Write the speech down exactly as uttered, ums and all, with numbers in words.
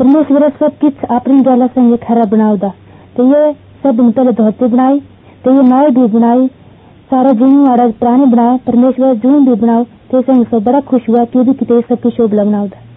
परमेश्वर सब किच अपनी गला संग खरा बनावदा तो ये सब पहले धोती बनाई तो ये नाव भी बनाई सारा जून वाला प्राणी बनाया परमेश्वर जून भी बनाओ तो संग सब बड़ा खुश हुआ कि भी किते सब की शोभा बनावदा।